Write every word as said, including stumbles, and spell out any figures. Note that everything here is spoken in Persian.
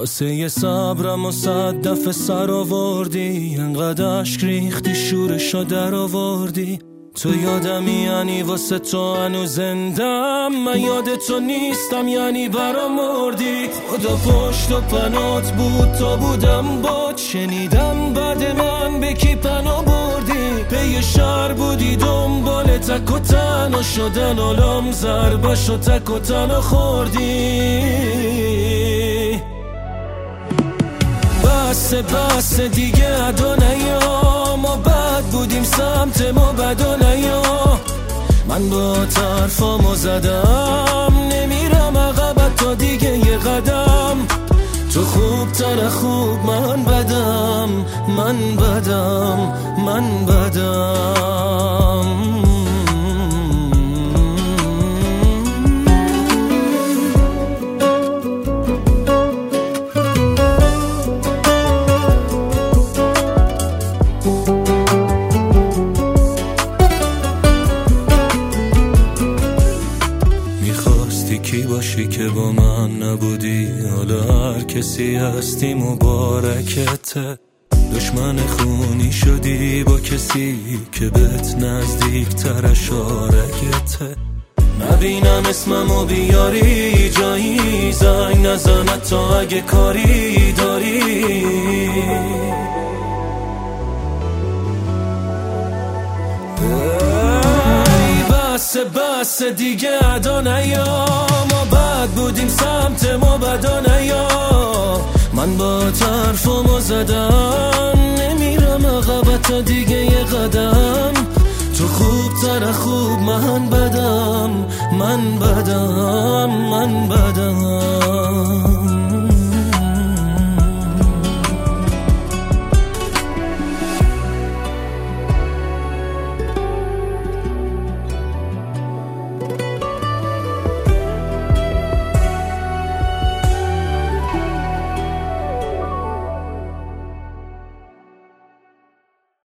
کاسه صبرم و صد دفعه سر آوردی، انقدر اشک ریختی شورشو در آوردی. تو یادمی یعنی واسه تو هنوز زندم، من یاد تو نیستم یعنی برام مردی. خدا پشت و پنات بود تا بودم باد، شنیدم بعد من به کی پناه بردی. پی شهر بودی دنبال تک و تنها شدن، علام ضربش و تک و تنها خوردی. بس بس دیگه ادا نیا، ما بد بودیم سمت ما بدا نیا. من با طرفامو زدم، نمیرم عقب تا دیگه یه قدم. تو خوب تر خوب من بدم، من بدم، من بدم. کی باشی که با من نبودی، حالا هر کسی هستی مبارکته. دشمن خونی شدی با کسی که بهت نزدیک تر شارکته. نبینم اسممو بیاری جایی، زنگ نزنه تا اگه کاری داری. بس بس دیگه ادا نیا، ما بد بودیم سمت ما بدا نیا. من با طرفمو زدم، نمیرم عقب تا دیگه یه قدم. تو خوب تر خوب من بدم، من بدم، من بدم.